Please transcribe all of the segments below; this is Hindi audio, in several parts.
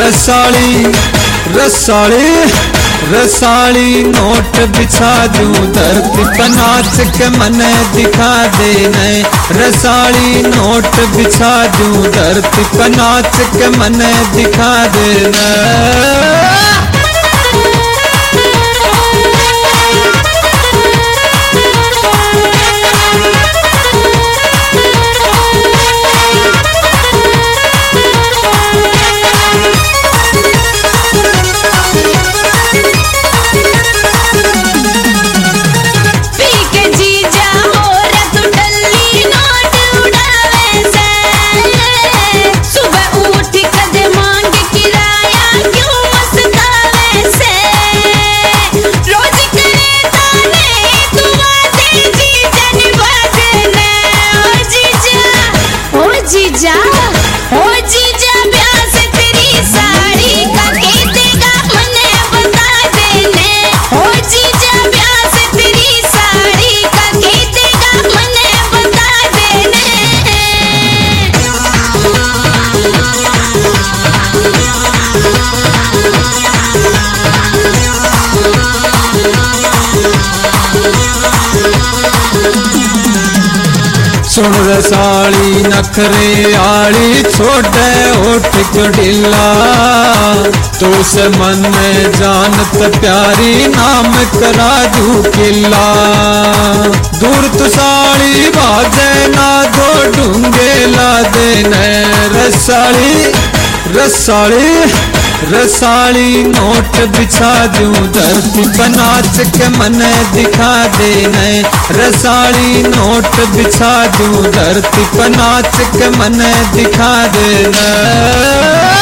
रसाली रसाली रसाली नोट बिछा दूं धरती पर नाच के मने दिखा दे नए। रसाली नोट बिछा दूं धरती पर नाच के मने दिखा दे नए। सुन रसाली नखरे आली छोटे होठ क्यों ढीला। तो से मन में जानत प्यारी नाम करा दू किला। दूर तुसाली बाजे ना दो ढूंगे ला देने। रसाली रसाली रसाली नोट बिछा दूं धरती पर नाच के मने दिखा दे नए। रसाली नोट बिछा दूं धरती पर नाच के मने दिखा दे नए।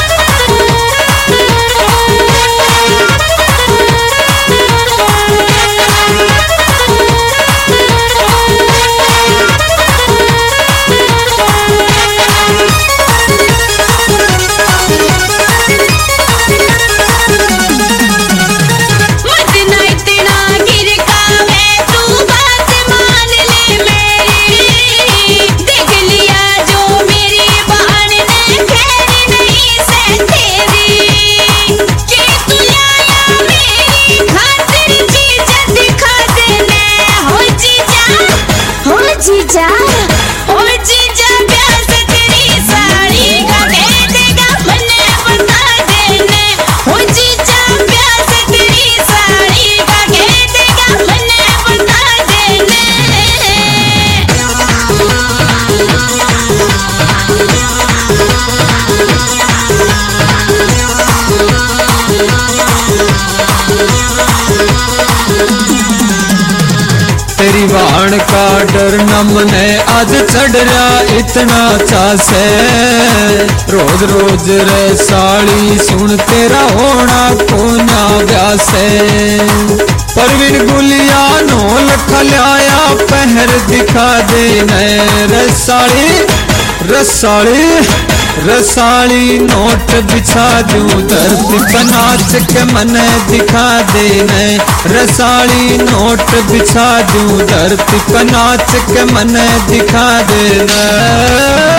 तेरी वाण का डर न मने आज चढ़ रहा इतना चासे। रोज रोज रे साली सुन तेरा होना कोना व्यासे। परवीन गुलिया नो लखलाया पहर दिखा दे नए। रसाली रसाली रसाली नोट बिछा दूं धरती पर नाच के मने दिखा दे नए। रसाली नोट बिछा दूं धरती पर नाच के मने दिखा दे नए।